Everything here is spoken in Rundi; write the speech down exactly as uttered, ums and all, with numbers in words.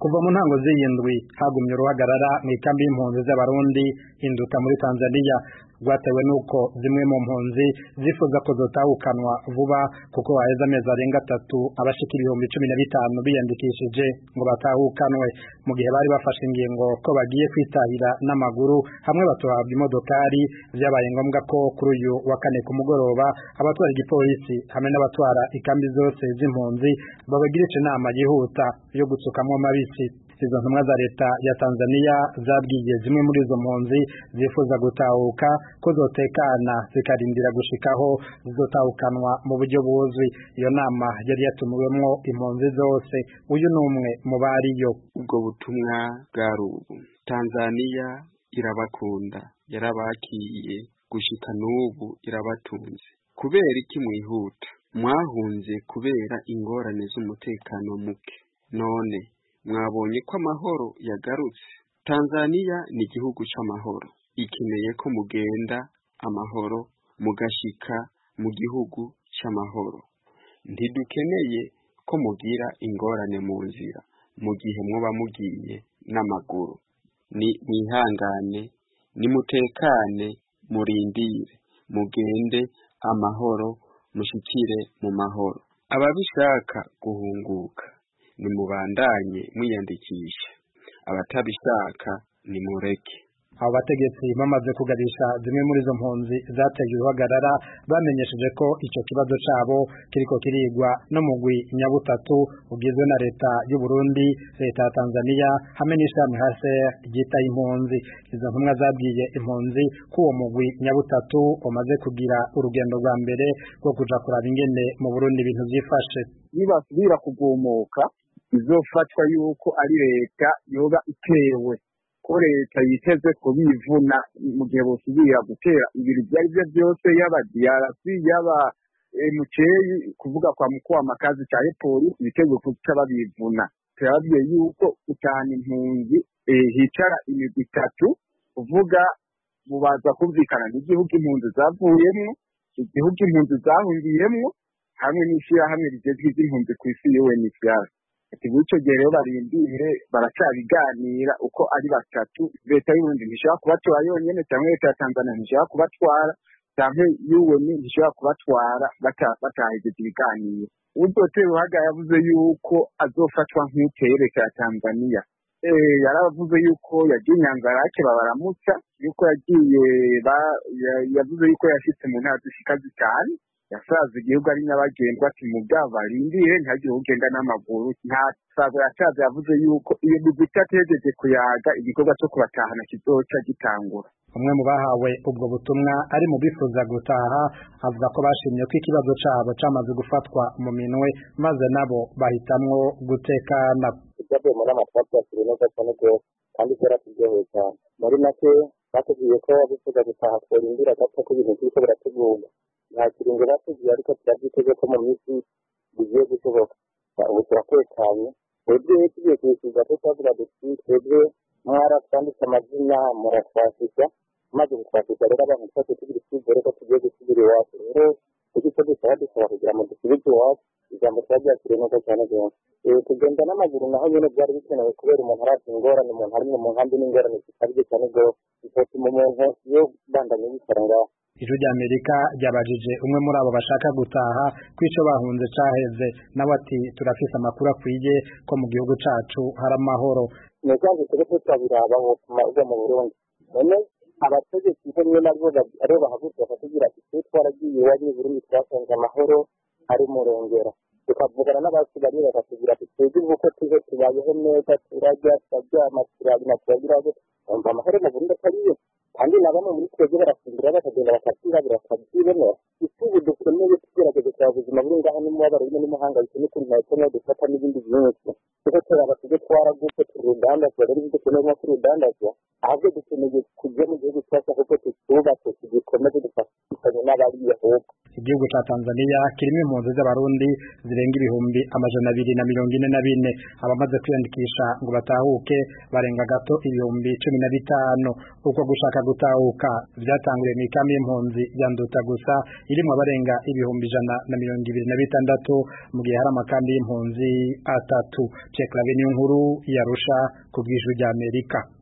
kuva mu ntango z'iyindwi hagumye uruhagarara mu ikambi y'impunzi z'abarundi induta muri Tanzania rwatewe nuko zimwe mu mpunzi zifuza ko zotahukanwa vuba kuko haheze amezi arenga atatu abashika ibihumbi cumi na bitanu biyandikishije ngo batahukanwe mu gihe bari bafashe ingingo ko bagiye kwitahira n'amaguru hamwe batohabwa imodokari vyabaye ngombwa ko kuri uyu wa kane ku mugoroba abatwara igipolisi hamwe n'abatwara ikambi zose z'impunzi babagirisha inama yihuta yo gutsukamwo mabisi. Izo ntumwa za leta ya Tanzania zabwiye zimwe muri izo mpunzi zifuza gutahuka ko zotekana zikarindira gushikaho zizotahukanwa mu buryo buzwi. Iyo nama yari yatumiwemwo impunzi zose. Uyu numwe mu bariyo. Ubwo butumwa bwarubu Tanzania irabakunda yarabakiye gushika n'ubu irabatunze. Kubera iki mwihuta? Mwahunze kubera ingorane z'umutekano muke, none mwabonye ko amahoro yagarutse. Tanzania ni igihugu c'amahoro, ikeneye ko mugenda amahoro mugashika mu gihugu c'amahoro. Ntidukeneye ko mugira ingorane mu nzira mu gihe muba mugiye n'amaguru. Ni mwihangane, ni mutekane, murindire mugende amahoro mushikire mu mahoro. Ababishaka guhunguka ni mubandanye mwiyandikisha, abatabishaka ni mureke. Abo bategetsi bamaze kugarisha zimwe muri izo mpunzi zateye uruhagarara bamenyesheje ko ico kibazo cabo kiriko kirigwa no mugwi nyabutatu ugizwe na leta y'u Burundi, leta ya Tanzania hamwe n'ishami hase ryita impunzi. Izo ntumwa zabwiye impunzi ko uwo mugwi nyabutatu umaze kugira urugendo rwa mbere rwo kuja kuraba ingene mu Burundi ibintu vyifashe. Nibasubira kugomoka izofatwa yuko ari leta yoba itewe, ko leta yiteze ko bivuna mu gihe bosubira gutera ibiri byari byo byose yaba D R C yaba muceyi kuvuga kwa mukuru w'amakazi cyaye polisi ibitego kuca babivuna. Turabye yuko utana impunzi eh, hicara imigwi itatu uvuga bubaza kumvikana n'igihugu impunzi zavuyemo, igihugu impunzi zahungiyemo hamwe n'ishira hamwe rigezwe iz'impunzi ku isi U N H C R. Ati buco rero barindire baracabiganira uko ari batatu. Leta y'Uburundi ntishaka kubatwara yonyene cyangwa leta ya Tanzania ntishaka kubatwara cyangwa U N ntishaka kubatwara batahejeje ibiganiro. Udotero haga yavuze yuko azofatwa nk'uteye leta ya Tanzania. Eh yaravuze yuko yagiye Nyanzarake babaramutsa, yuko yagiye yavuze yuko yashitse mu ntara zishika zitanu, yasaza igihugu ari nyabagendwa ati mugaba rindire ntagire ugenda n'amaguru. Nta sago yacaze yavuze yuko iyo bigita tejeje kuyaga igikorwa cyo kubatahana kizoca gitangura. Umwe mu bahawe ubwo butumwa ari mu bifuza gutaha avuga ko bashimye ko ikibazo cabo camaze gufatwa mu minwe maze nabo bahitamwo gutekana. Ibyo muri amatwatsi ya neza cyane rwose kandi byaratugoye cyane. Muri make batubwiye ko bifuza gutaha kurindira gato ko ibintu byose birategurwa. Nta kiringo batubwiye ariko turabyiteze ko mu minsi bigiye gushoboka. Ubu turatekanye. Twebwe tugiye kwisiga ko twavuga duti twebwe mwaratwanditse amazina muratwasika maze gutwasika rero abantu twese tugira icyizere ko tugiye gusubira iwacu. Rero kuko icyo dusaba dusaba kugira ngo dusubire iwacu ijambo twaryakiriye neza cyane rwose. Kugenda n'amaguru naho nyine byari bikenewe kubera umuntu arata ingorane, umuntu ari mu nkambi n'ingorane zikabije cyane rwose bituma umuntu yo bandanye yikora ngaho. Ijwi ry'Amerika ryabajije umwe muri abo bashaka gutaha kwico bahunze caheze nawe ati turafise amakuru akwiye ko mu gihugu cacu hari amahoro. Nekanze twese twabiraba mu maze mu Burundi. None abategetsi bamwe nabo ari bahagurutse bakagira ati twaragiye wari Burundi twasanze amahoro ari murengera. Tukavugana n'abasi bari bakatugira ati twebwe uko tuze tubayeho neza turajya twaryama turabina turagira ngo amahoro mu Burundi atariyo. Kandi nabamwe muri twebwe barasindira bakagenda bakatira birakabyibona. Itubu dukeneye tugerageza kwa buzima buri ngaho n'umubabaro n'umuhangayiko n'ukuri ntacyo no dufata n'ibindi byinshi. Kuko twaba tujye twaraguze turudanda twari dukeneye nko kurudanda ahubwo dukeneye kujya mu gihugu cyacu kuko tutubake tugikomeze dufatanye n'abariya ahubwo. Igihugu ca Tanzania kirimo impunzi z'abarundi zirenga ibihumbi amajana abiri na mirongo ine na bine, abamaze kwiyandikisha ngo batahuke barenga gato ibihumbi cumi na bitanu. Uko gushaka gutahuka vyatanguye mu ikambi y'impunzi ya Nduta gusa irimwo abarenga ibihumbi ijana na mirongo ibiri na bitandatu, mu gihe hari amakambi y'impunzi atatu. Cekla Beni nkuru yarusha ku bw'ijwi ry'Amerika.